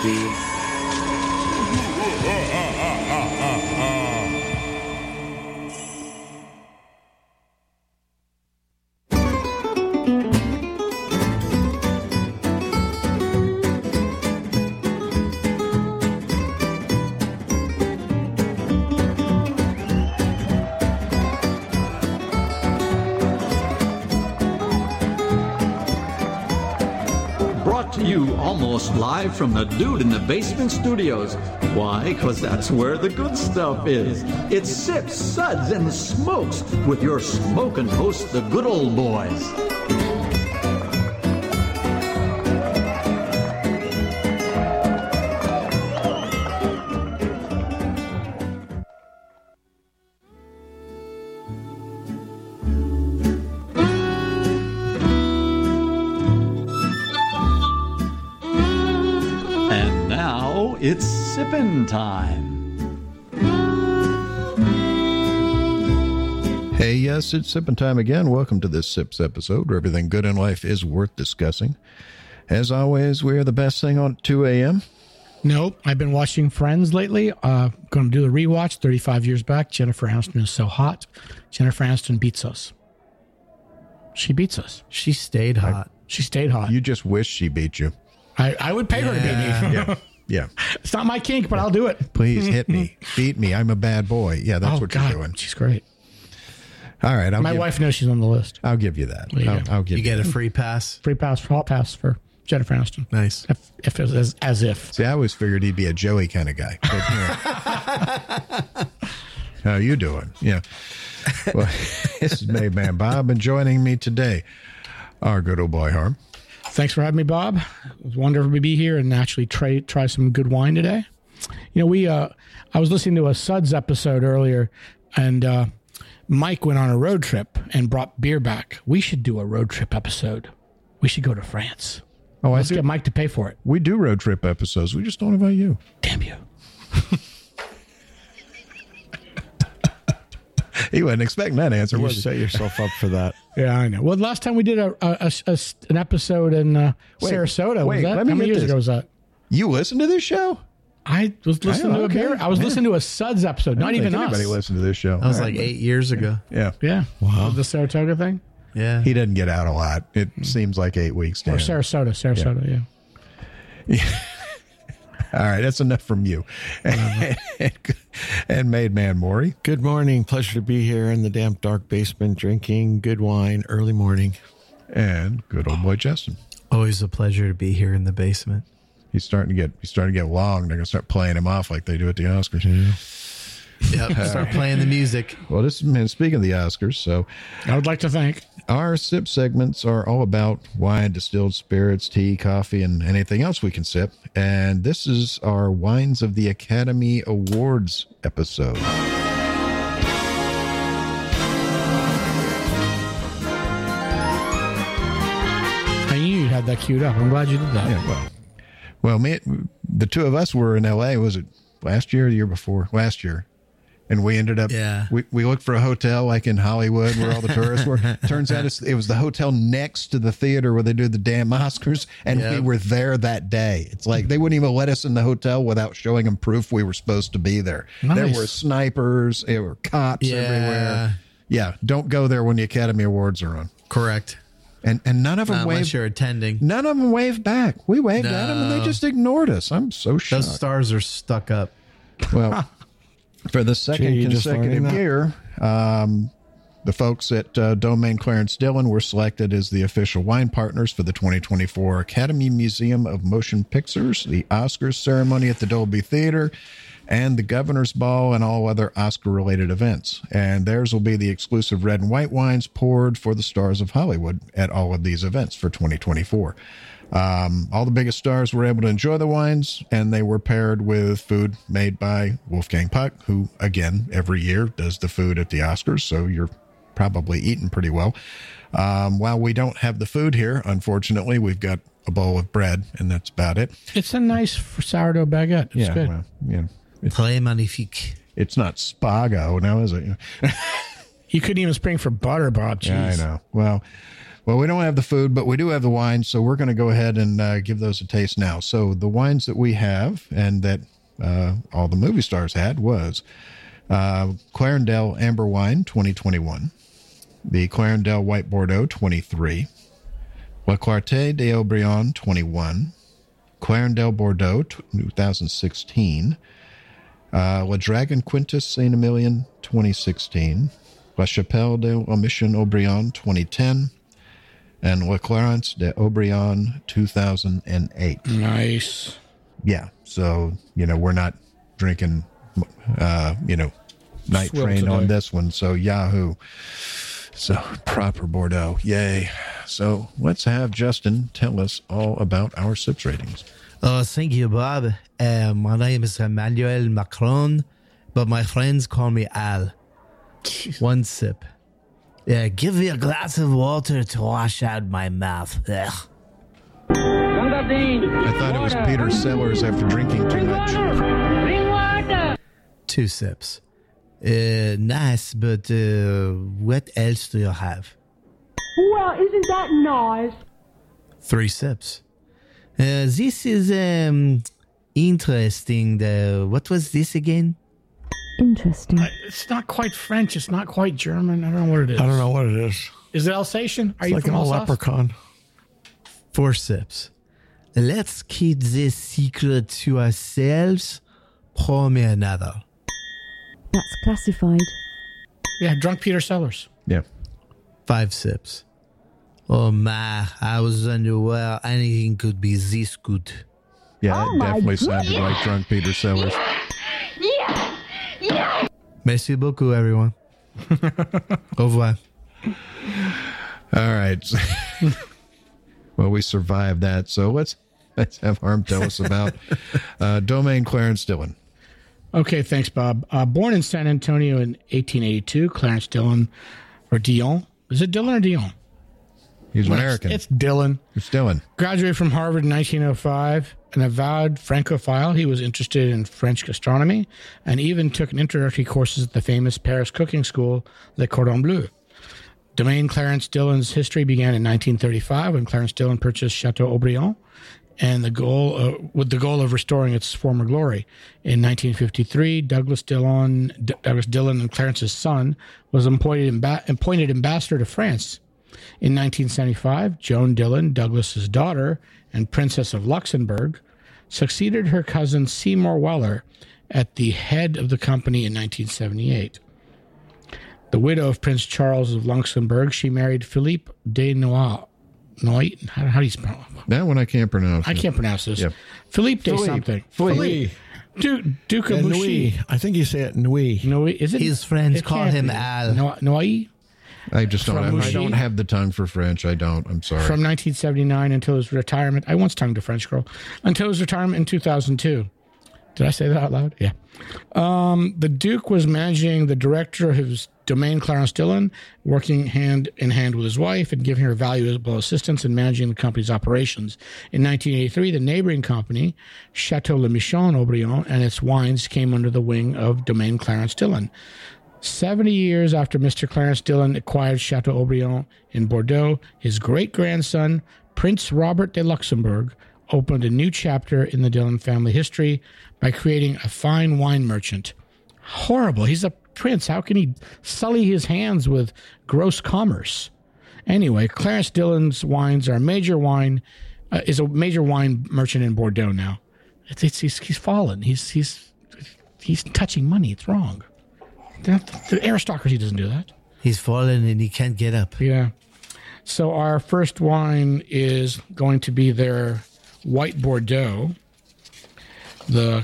be. You almost live from the Dude in the Basement Studios. Why? Because that's where the good stuff is. It's Sips, Suds, and Smokes with your smoking hosts, the good old boys. It's sippin' time. Hey, yes, it's sippin' time again. Welcome to this Sips episode where everything good in life is worth discussing. As always, we are the best thing on 2 a.m. Nope. I've been watching Friends lately. Going to do the rewatch 35 years back. Jennifer Aniston is so hot. Jennifer Aniston beats us. She beats us. She stayed hot. She stayed hot. You just wish she beat you. I would pay her to beat me. Yeah. Yeah. It's not my kink, but I'll do it. Please hit me. Beat me. I'm a bad boy. Yeah, that's what you're doing. She's great. All right. My wife knows she's on the list. I'll give you that. I'll give you get a free pass. Free pass, hall pass for Jennifer Aniston. Nice. If it was as if. See, I always figured he'd be a Joey kind of guy. But, how you doing? Yeah. Well, this is Made Man Bob, and joining me today, our good old boy Harm. Thanks for having me, Bob. It was wonderful to be here and actually try some good wine today. You know, I was listening to a Suds episode earlier, and Mike went on a road trip and brought beer back. We should do a road trip episode. We should go to France. Oh, Let's get Mike to pay for it. We do road trip episodes. We just don't invite you. Damn you. He wasn't expecting that answer. You set yourself up for that. Yeah, I know. Well, last time we did an episode in Sarasota. Wait, was that? How many years ago was that? You listened to this show? I was listening to a beer. I was listening to a Suds episode. Not even us. Anybody listened to this show? That was like 8 years ago. Yeah. Yeah. Wow. The Saratoga thing? Yeah. He doesn't get out a lot. It seems like 8 weeks. Or Sarasota, yeah. All right, that's enough from you. And Made Man Maury. Good morning. Pleasure to be here in the damp, dark basement drinking good wine early morning. And good old boy Justin. Always a pleasure to be here in the basement. He's starting to get long. They're going to start playing him off like they do at the Oscars. Yep, start playing the music. Well, speaking of the Oscars, so I would like to thank. Our sip segments are all about wine, distilled spirits, tea, coffee, and anything else we can sip. And this is our Wines of the Academy Awards episode. I knew you had that queued up. I'm glad you did that. Yeah, well, the two of us were in L.A. Was it last year or the year before? Last year. And we ended up, we looked for a hotel like in Hollywood where all the tourists were. Turns out it was the hotel next to the theater where they do the damn Oscars. And we were there that day. It's like they wouldn't even let us in the hotel without showing them proof we were supposed to be there. Nice. There were snipers. There were cops everywhere. Yeah, don't go there when the Academy Awards are on. Correct. And none of them waved. Unless you're attending. None of them waved back. We waved at them and they just ignored us. I'm so shocked. Those stars are stuck up. Well... For the second consecutive year, the folks at Domaine Clarence Dillon were selected as the official wine partners for the 2024 Academy Museum of Motion Pictures, the Oscars ceremony at the Dolby Theater, and the Governor's Ball and all other Oscar-related events. And theirs will be the exclusive red and white wines poured for the stars of Hollywood at all of these events for 2024. All the biggest stars were able to enjoy the wines, and they were paired with food made by Wolfgang Puck, who, again, every year does the food at the Oscars, so you're probably eating pretty well. While we don't have the food here, unfortunately, we've got a bowl of bread, and that's about it. It's a nice sourdough baguette. It's good. Well, yeah. Très magnifique. It's not Spago now, is it? You couldn't even spring for butter, Bob. Jeez. Yeah, I know. Well... Well, we don't have the food, but we do have the wine, so we're going to go ahead and give those a taste now. So the wines that we have and that all the movie stars had was Clarendelle Amber Wine 2021, the Clarendelle White Bordeaux 23, La Clarté de Haut-Brion 21, Clarendelle Bordeaux 2016, La Dragon Quintus Saint-Emilion 2016, La Chapelle de la Mission Haut-Brion 2010, and La Clarence de Haut-Brion 2008. Nice. Yeah, so, we're not drinking, Night Swill Train today. on this one, so Yahoo. So, proper Bordeaux, yay. So, let's have Justin tell us all about our sips ratings. Thank you, Bob. My name is Emmanuel Macron, but my friends call me Al. One sip. Give me a glass of water to wash out my mouth. Ugh. I thought it was Peter Sellers after drinking too much. 2 sips. Nice, but what else do you have? Well, isn't that nice? 3 sips. This is interesting. What was this again? Interesting. It's not quite French. It's not quite German. I don't know what it is. I don't know what it is. Is it Alsatian? Are It's you like from a Alsace? leprechaun. 4 sips. Let's keep this secret to ourselves. Pour me another. That's classified. Yeah, drunk Peter Sellers. Yeah. 5 sips. Oh my, I was unaware anything could be this good. Yeah, Oh that my definitely sounded goodness. like drunk Peter Sellers. Merci beaucoup, everyone. Au revoir. All right. Well, we survived that. So let's have Harm tell us about Domaine Clarence Dillon. Okay, thanks, Bob. Born in San Antonio in 1882, Clarence Dillon, or Dion. Is it Dillon or Dion? He's American. It's Dillon. It's Dillon. Graduated from Harvard in 1905. An avowed Francophile, he was interested in French gastronomy and even took introductory courses at the famous Paris cooking school, Le Cordon Bleu. Domaine Clarence Dillon's history began in 1935 when Clarence Dillon purchased Chateau Haut-Brion and with the goal of restoring its former glory. In 1953, Douglas Dillon and Clarence's son was appointed ambassador to France. In 1975, Joan Dillon, Douglas's daughter and Princess of Luxembourg, succeeded her cousin Seymour Weller at the head of the company in 1978. The widow of Prince Charles of Luxembourg, she married Philippe de Noailles. How do you spell it? That one I can't pronounce. I can't pronounce this. Yep. Philippe de something. Philippe. Duke of And Bussy. Nui. I think you say it Nui. No, is it? His friends it call can't him be. Al. Noailles? I just don't. From I don't Mouchy? have the tongue for French. I don't. I'm sorry. From 1979 until his retirement. I once tongued a French girl. Until his retirement in 2002. Did I say that out loud? Yeah. The Duke was managing the director of his Domaine Clarence Dillon, working hand in hand with his wife and giving her valuable assistance in managing the company's operations. In 1983, the neighboring company, Chateau Le Mission Haut-Brion, and its wines came under the wing of Domaine Clarence Dillon. 70 years after Mr. Clarence Dillon acquired Chateau Haut-Brion in Bordeaux, his great-grandson, Prince Robert de Luxembourg, opened a new chapter in the Dillon family history by creating a fine wine merchant. Horrible. He's a prince. How can he sully his hands with gross commerce? Anyway, Clarence Dillon's wines are a major wine merchant in Bordeaux now. He's fallen. He's touching money. It's wrong. The aristocracy doesn't do that. He's fallen and he can't get up. Yeah. So our first wine is going to be their White Bordeaux. The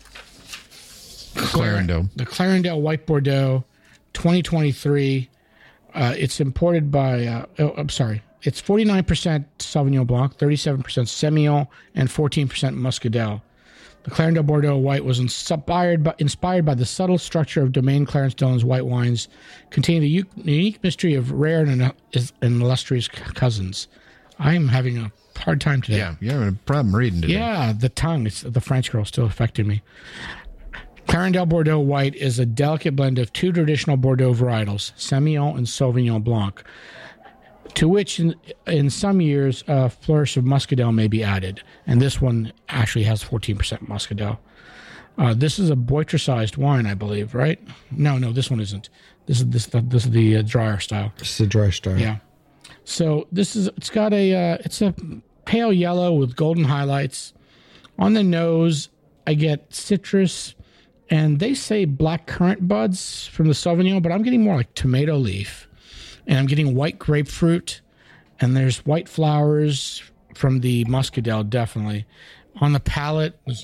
Clarendelle. The Clarendelle White Bordeaux 2023. It's imported by, it's 49% Sauvignon Blanc, 37% Semillon, and 14% Muscadel. The Clarendelle Bordeaux White was inspired by the subtle structure of Domaine Clarence Dillon's white wines, containing the unique mystery of rare and illustrious cousins. I'm having a hard time today. Yeah, you're having a problem reading today. Yeah, the tongue. The French girl still affecting me. Clarendelle Bordeaux White is a delicate blend of two traditional Bordeaux varietals, Semillon and Sauvignon Blanc. to which in some years a flourish of muscadel may be added. And this one actually has 14% muscadel. This is a Boitra-sized wine, I believe, right? No, this one isn't. This is the drier style. It's the dry style. Yeah. So it's a pale yellow with golden highlights. On the nose, I get citrus, and they say black currant buds from the Sauvignon, but I'm getting more like tomato leaf, and I'm getting white grapefruit, and there's white flowers from the muscadel, definitely. On the palate, it's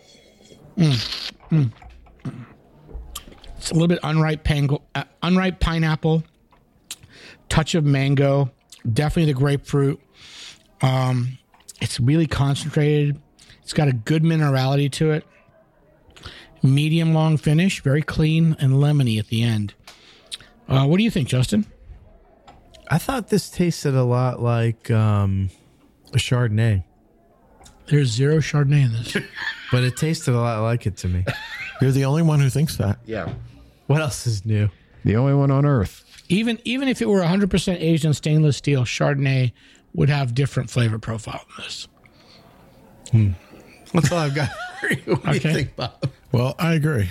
a little bit unripe pineapple, touch of mango, definitely the grapefruit. It's really concentrated. It's got a good minerality to it. Medium long finish, very clean and lemony at the end. What do you think, Justin? I thought this tasted a lot like a Chardonnay. There's zero Chardonnay in this. But it tasted a lot like it to me. You're the only one who thinks that. Yeah. What else is new? The only one on earth. Even if it were 100% aged in stainless steel, Chardonnay would have different flavor profile than this. That's all I've got for you. What do you think, Bob? Well, I agree.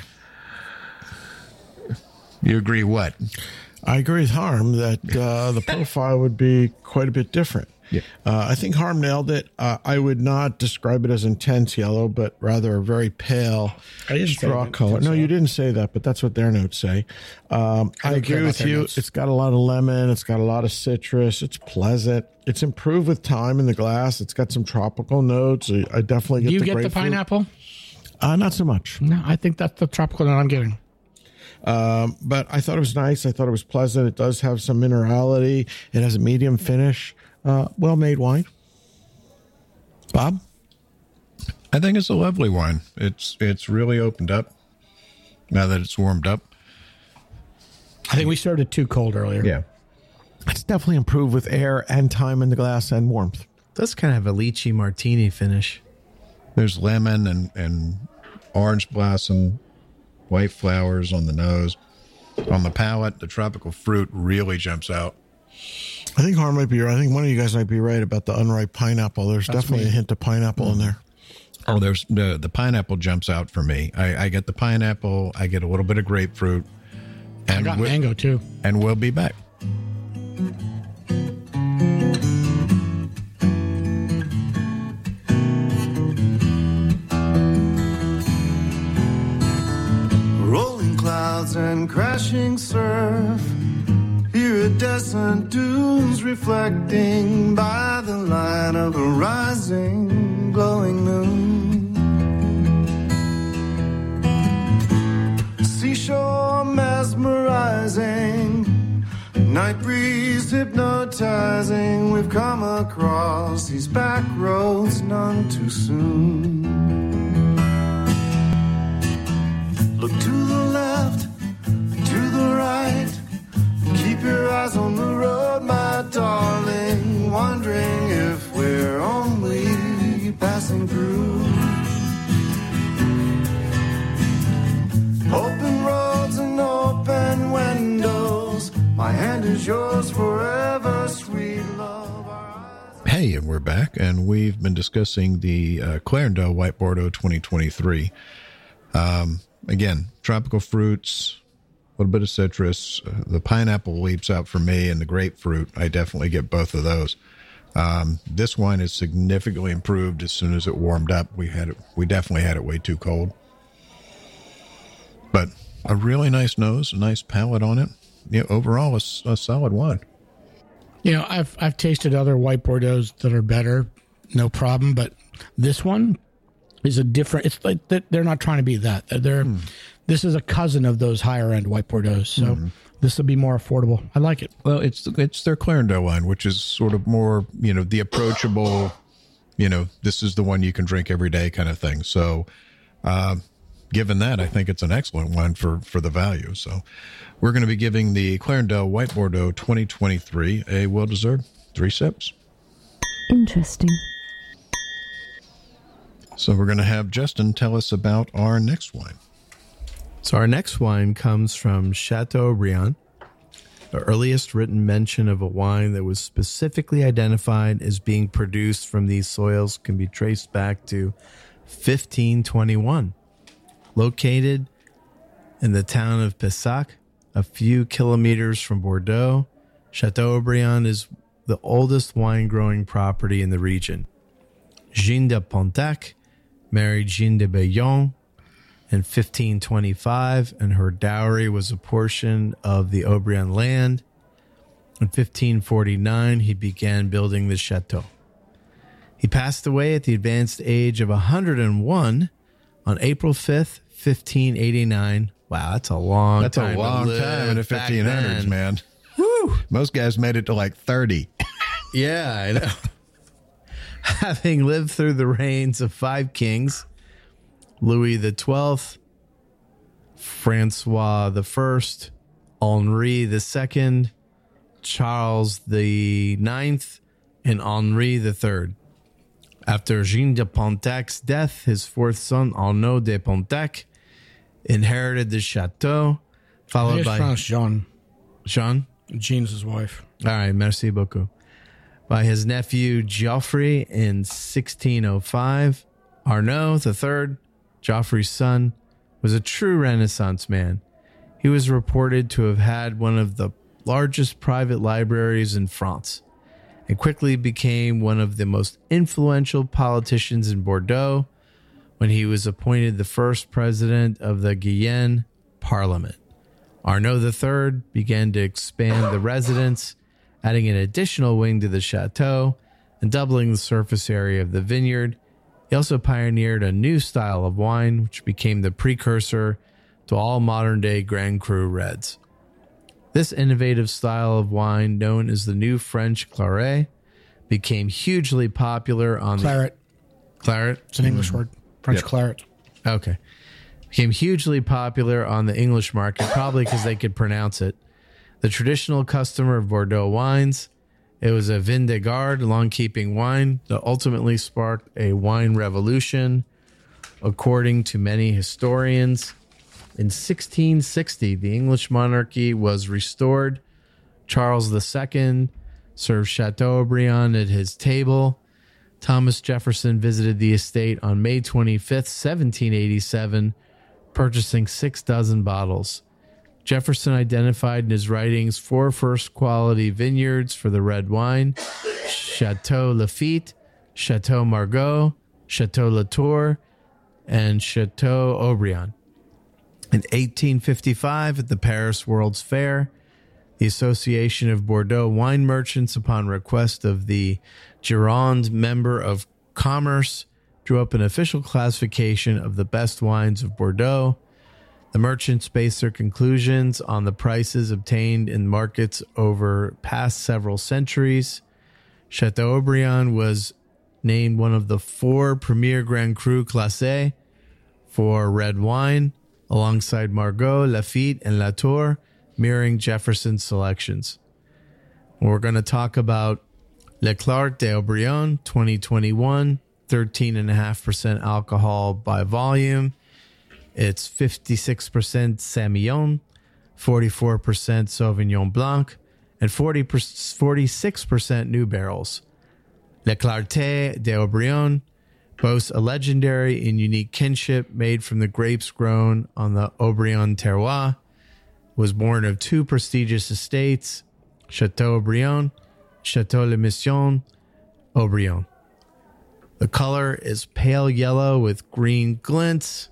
You agree what? I agree with Harm that the profile would be quite a bit different. Yeah. I think Harm nailed it. I would not describe it as intense yellow, but rather a very pale straw color. No, you didn't say that, but that's what their notes say. I agree with you. It's got a lot of lemon. It's got a lot of citrus. It's pleasant. It's improved with time in the glass. It's got some tropical notes. I definitely get the grapefruit. Do you get the pineapple? Not so much. No, I think that's the tropical note I'm getting. But I thought it was nice. I thought it was pleasant. It does have some minerality. It has a medium finish. Well-made wine. Bob? I think it's a lovely wine. It's really opened up now that it's warmed up. I think we served it too cold earlier. Yeah. It's definitely improved with air and time in the glass and warmth. It does kind of have a lychee martini finish. There's lemon and orange blossom, white flowers on the nose. On the palate, the tropical fruit really jumps out. I think Harm might be right. I think one of you guys might be right about the unripe pineapple. There's definitely a hint of pineapple in there. Oh, there's the pineapple jumps out for me. I get the pineapple. I get a little bit of grapefruit. And I got mango too. And we'll be back. Rolling clouds and crashing surf. Iridescent dunes reflecting by the light of a rising, glowing moon. Seashore mesmerizing, night breeze hypnotizing. We've come across these back roads none too soon. Look to the left, to the right. Keep your eyes on the road, my darling, wondering if we're only passing through. Open roads and open windows, my hand is yours forever, sweet love. Hey, and we're back, and we've been discussing the Clarendelle White Bordeaux 2023. Again, tropical fruits, a little bit of citrus. The pineapple leaps out for me, and the grapefruit, I definitely get both of those. This wine is significantly improved as soon as it warmed up. We definitely had it way too cold. But a really nice nose, a nice palate on it. Yeah, overall, a solid wine. You know, I've tasted other white Bordeaux's that are better, no problem. But this one is a different. It's like they're not trying to be that. This is a cousin of those higher end white Bordeaux's, so this will be more affordable. I like it. Well, it's their Clarendelle wine, which is sort of more, the approachable, this is the one you can drink every day kind of thing. So, given that, I think it's an excellent wine for the value. So, we're going to be giving the Clarendelle White Bordeaux 2023 a well-deserved 3 sips. Interesting. So, we're going to have Justin tell us about our next wine. So our next wine comes from Chateaubriand. The earliest written mention of a wine that was specifically identified as being produced from these soils can be traced back to 1521. Located in the town of Pessac, a few kilometers from Bordeaux, Châteaubriand is the oldest wine-growing property in the region. Jeanne de Pontac married Jeanne de Bayonne in 1525, and her dowry was a portion of the Aubrion land. In 1549, he began building the chateau. He passed away at the advanced age of 101 on April 5th, 1589. Wow, that's a long time. That's a long time in the 1500s, man. Woo! Most guys made it to like 30. Yeah, I know. Having lived through the reigns of 5 kings, Louis XII, Francois I, Henri II, Charles IX, and Henri III. After Jeanne de Pontac's death, his fourth son, Arnaud de Pontac, inherited the chateau, followed by Jean. Jean? Jean's his wife. All right, merci beaucoup. By his nephew Geoffrey in 1605. Arnaud III, Geoffrey's son, was a true Renaissance man. He was reported to have had one of the largest private libraries in France and quickly became one of the most influential politicians in Bordeaux when he was appointed the first president of the Guyenne Parliament. Arnaud III began to expand the residence, adding an additional wing to the chateau and doubling the surface area of the vineyard. He also pioneered a new style of wine, which became the precursor to all modern-day Grand Cru reds. This innovative style of wine, known as the New French Claret, became hugely popular on Claret. Claret? It's an English word. French claret. Okay. Became hugely popular on the English market, probably because they could pronounce it. The traditional customer of Bordeaux wines, it was a vin de garde, long-keeping wine that ultimately sparked a wine revolution, according to many historians. In 1660, the English monarchy was restored. Charles II served Chateaubriand at his table. Thomas Jefferson visited the estate on May 25th, 1787, purchasing 6 dozen bottles. Jefferson identified in his writings 4 first-quality vineyards for the red wine: Chateau Lafite, Chateau Margaux, Chateau Latour, and Chateau Aubrion. In 1855, at the Paris World's Fair, the Association of Bordeaux Wine Merchants, upon request of the Gironde Member of Commerce, drew up an official classification of the best wines of Bordeaux. The merchants based their conclusions on the prices obtained in markets over past several centuries. Chateaubriand was named one of the 4 premier Grand Cru Classés for red wine, alongside Margaux, Lafite, and Latour, mirroring Jefferson's selections. We're going to talk about Le Claret d'Aubrion 2021, 13.5% alcohol by volume. It's 56% Semillon, 44% Sauvignon Blanc, and 46% new barrels. Le Claret d'Aubrion boasts a legendary and unique kinship made from the grapes grown on the Aubrion terroir. Was born of 2 prestigious estates, Chateau Aubrion, Chateau Le Mission, Aubrion. The color is pale yellow with green glints.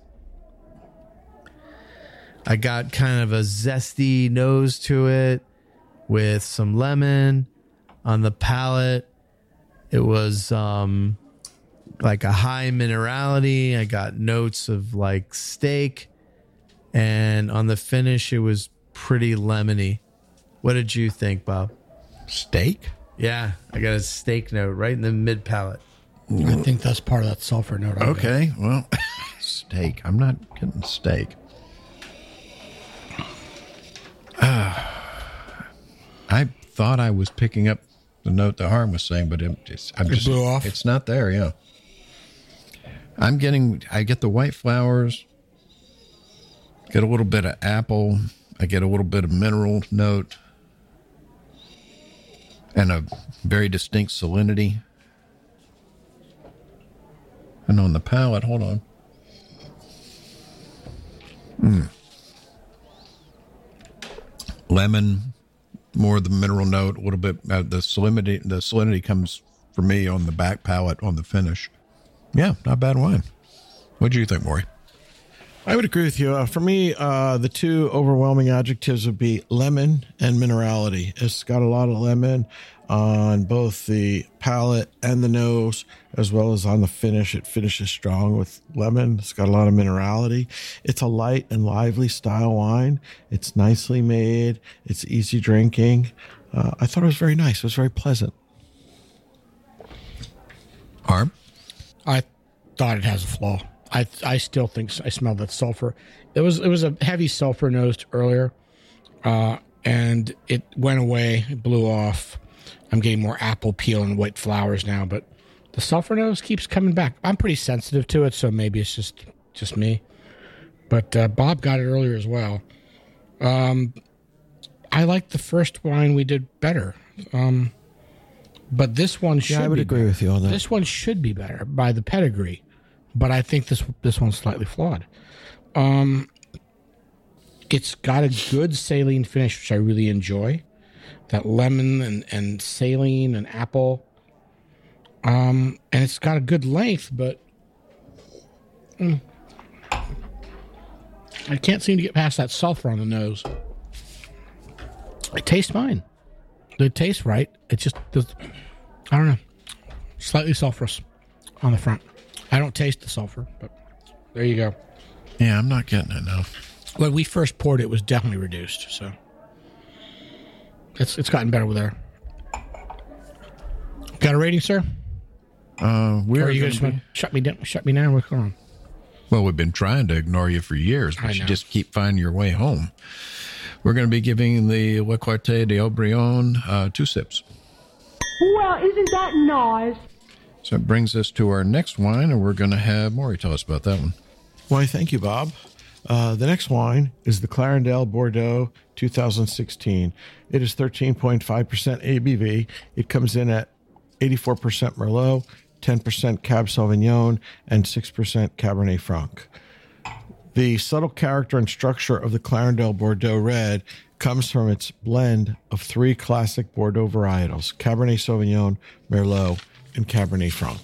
I got kind of a zesty nose to it with some lemon. On the palate, it was like a high minerality. I got notes of like steak. And on the finish, it was pretty lemony. What did you think, Bob? Steak? Yeah, I got a steak note right in the mid palate. I think that's part of that sulfur note. Okay, well, steak. I'm not getting steak. I thought I was picking up the note that Harm was saying, but it blew off. It's not there. Yeah, I get the white flowers, get a little bit of apple, I get a little bit of mineral note, and a very distinct salinity. And on the palate, hold on. Lemon, more of the mineral note, a little bit. The salinity comes for me on the back palate on the finish. Yeah, not bad wine. What do you think, Maury? I would agree with you. For me, the two overwhelming adjectives would be lemon and minerality. It's got a lot of lemon on both the palate and the nose, as well as on the finish. It finishes strong with lemon. It's got a lot of minerality. It's a light and lively style wine. It's nicely made. It's easy drinking. I thought it was very nice. It was very pleasant. Harm? I thought it has a flaw. I still think I smelled that sulfur. It was a heavy sulfur nose earlier, and it went away, it blew off. I'm getting more apple peel and white flowers now, but the sulfur nose keeps coming back. I'm pretty sensitive to it, so maybe it's just me. But Bob got it earlier as well. I like the first wine we did better, but this one should. I would agree with you on that. This one should be better by the pedigree. But I think this one's slightly flawed. It's got a good saline finish, which I really enjoy. That lemon and saline and apple. And it's got a good length, but I can't seem to get past that sulfur on the nose. It tastes fine. It tastes right. It just does, I don't know. Slightly sulfurous on the front. I don't taste the sulfur, but there you go. Yeah, I'm not getting it now. When we first poured it was definitely reduced, so it's gotten better with there. Got a rating, sir? Or are you just going to shut me down? What's going on? Well, we've been trying to ignore you for years, but you just keep finding your way home. We're going to be giving the Le Quartier de Haut-Brion 2 sips. Well, isn't that nice? So it brings us to our next wine, and we're going to have Maury tell us about that one. Why, thank you, Bob. The next wine is the Clarendelle Bordeaux 2016. It is 13.5% ABV. It comes in at 84% Merlot, 10% Cab Sauvignon, and 6% Cabernet Franc. The subtle character and structure of the Clarendelle Bordeaux Red comes from its blend of 3 classic Bordeaux varietals, Cabernet Sauvignon, Merlot, and Cabernet Franc.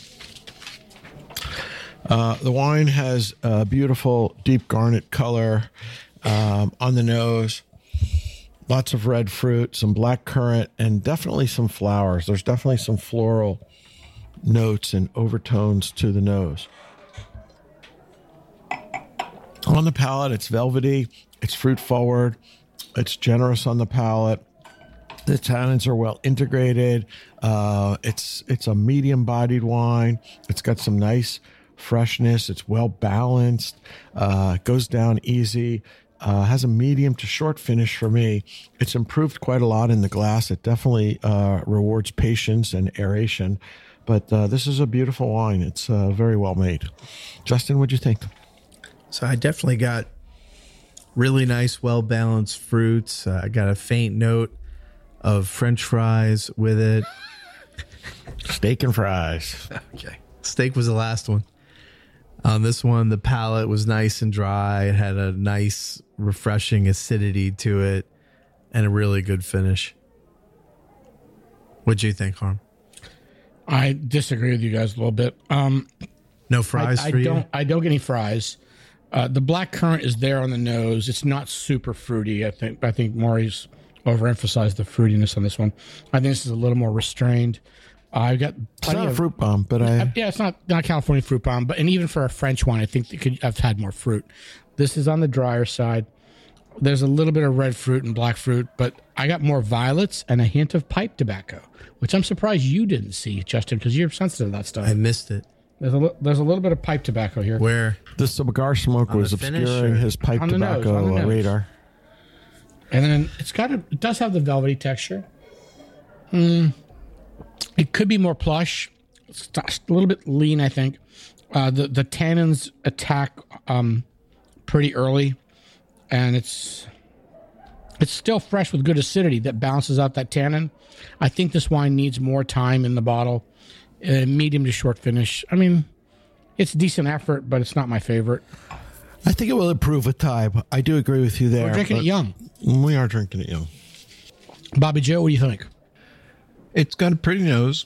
The wine has a beautiful deep garnet color on the nose, lots of red fruit, some black currant, and definitely some flowers. There's definitely some floral notes and overtones to the nose. On the palate, it's velvety, it's fruit forward, it's generous on the palate. The tannins are well integrated. It's a medium-bodied wine. It's got some nice freshness. It's well balanced. It goes down easy. Has a medium to short finish for me. It's improved quite a lot in the glass. It definitely rewards patience and aeration. But this is a beautiful wine. It's very well made. Justin, what'd you think? So I definitely got really nice, well-balanced fruits. I got a faint note of French fries with it. Steak and fries. Okay. Steak was the last one. On this one, the palate was nice and dry. It had a nice, refreshing acidity to it and a really good finish. What'd you think, Harm? I disagree with you guys a little bit. No fries for you? I don't get any fries. The black currant is there on the nose. It's not super fruity. I think Maury's overemphasized the fruitiness on this one. I think this is a little more restrained. I've got it's not a fruit bomb, but it's not California fruit bomb, but and even for a French wine, I think it could have had more fruit. This is on the drier side. There's a little bit of red fruit and black fruit, but I got more violets and a hint of pipe tobacco, which I'm surprised you didn't see, Justin, because you're sensitive to that stuff. I missed it. There's a little bit of pipe tobacco here. Where? The cigar smoke was obscuring his pipe tobacco radar. And then it does have the velvety texture. It could be more plush. It's a little bit lean, I think. The tannins attack pretty early, and it's It's still fresh with good acidity that balances out that tannin. I think this wine needs more time in the bottle, medium to short finish. I mean, it's decent effort, but it's not my favorite. I think it will improve with time. I do agree with you there. We're drinking it young. We are drinking it young. Bobby Joe, what do you think? It's got a pretty nose.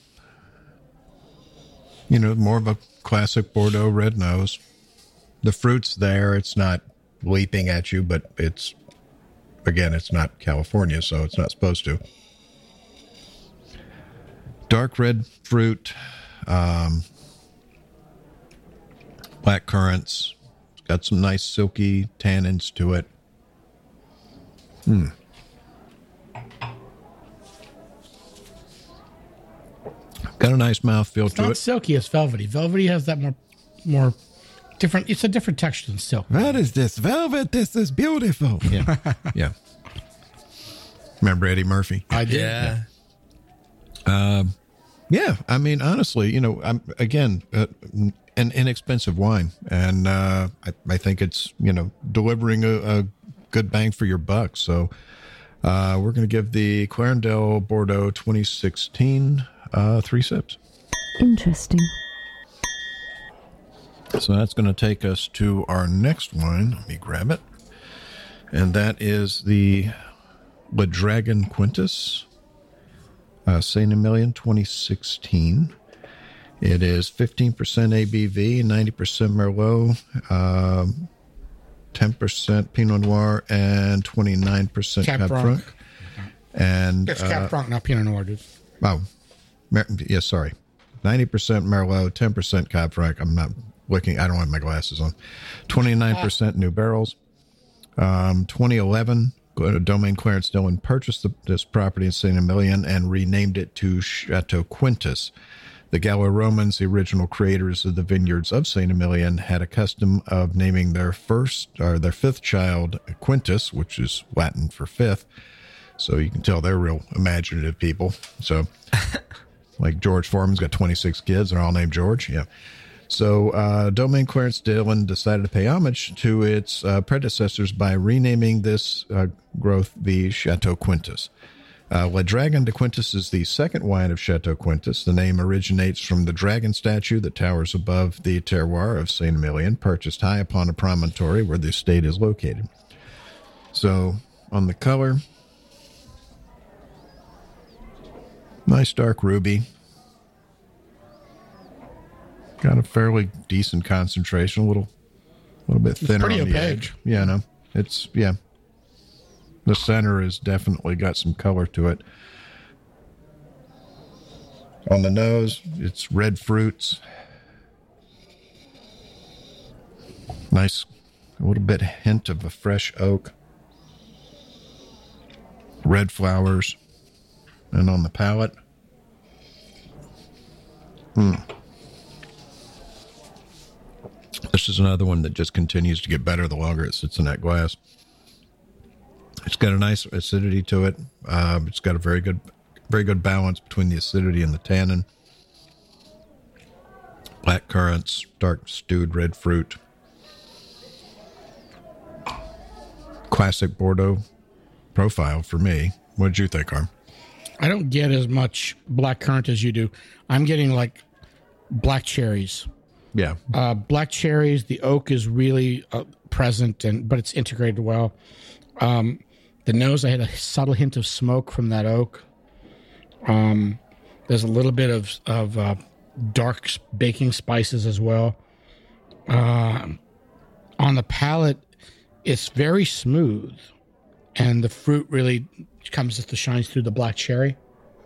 You know, more of a classic Bordeaux red nose. The fruit's there. It's not leaping at you, but it's not California, so it's not supposed to. Dark red fruit, black currants. It's got some nice silky tannins to it. Got a nice mouthfeel to it. It's not silky, it's velvety. Velvety has that more different. It's a different texture than silk. What is this? Velvet? This is beautiful. Yeah. Yeah. Remember Eddie Murphy? I did. Yeah. Yeah. I mean, honestly, you know, an inexpensive wine. And I think it's, you know, delivering a good bang for your buck. So we're going to give the Clarendelle Bordeaux 2016 3 sips. Interesting. So that's going to take us to our next wine. Let me grab it. And that is the Le Dragon Quintus, Saint-Emilion 2016. It is 15% ABV, 90% Merlot, 10% Pinot Noir, and 29% Cab Franc. And it's Cab Franc, not Pinot Noir, dude. Oh, yes, sorry. 90% Merlot, 10% Cab Franc. I'm not looking. I don't have my glasses on. 29% new barrels. 2011, Domaine Clarence Dillon purchased this property in Saint-Emilion and renamed it to Chateau Quintus. The Gallo-Romans, the original creators of the vineyards of Saint-Emilion, had a custom of naming their fifth child Quintus, which is Latin for fifth. So you can tell they're real imaginative people. So, like George Foreman's got 26 kids, they're all named George. Yeah. So Domaine Clarence Dillon decided to pay homage to its predecessors by renaming this growth the Chateau Quintus. Le Dragon de Quintus is the second wine of Chateau Quintus. The name originates from the dragon statue that towers above the terroir of Saint-Emilion, perched high upon a promontory where the estate is located. So on the color, nice dark ruby. Got a fairly decent concentration, a little bit thinner on the edge. Yeah, no, it's the center has definitely got some color to it. On the nose, it's red fruits. Nice, a little bit hint of a fresh oak. Red flowers, and on the palate, this is another one that just continues to get better the longer it sits in that glass. It's got a nice acidity to it. It's got a very good balance between the acidity and the tannin. Black currants, dark stewed red fruit. Classic Bordeaux profile for me. What did you think, Arm? I don't get as much black currant as you do. I'm getting like black cherries. Yeah. Black cherries. The oak is really present, but it's integrated well. The nose, I had a subtle hint of smoke from that oak. There's a little bit of dark baking spices as well. On the palate, it's very smooth, and the fruit really shines through the black cherry.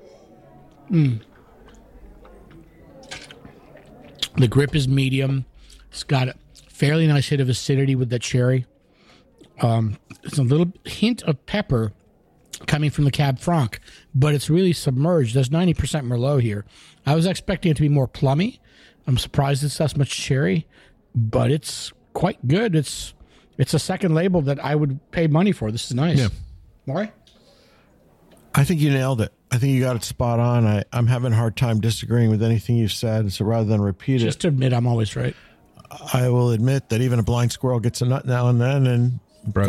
The grip is medium. It's got a fairly nice hit of acidity with the cherry. It's a little hint of pepper coming from the Cab Franc, but it's really submerged. There's 90% Merlot here. I was expecting it to be more plummy. I'm surprised it's that much cherry, but it's quite good. It's a second label that I would pay money for. This is nice. Yeah. Maury? I think you nailed it. I think you got it spot on. I'm having a hard time disagreeing with anything you've said, so rather than repeat Just to admit I'm always right. I will admit that even a blind squirrel gets a nut now and then, and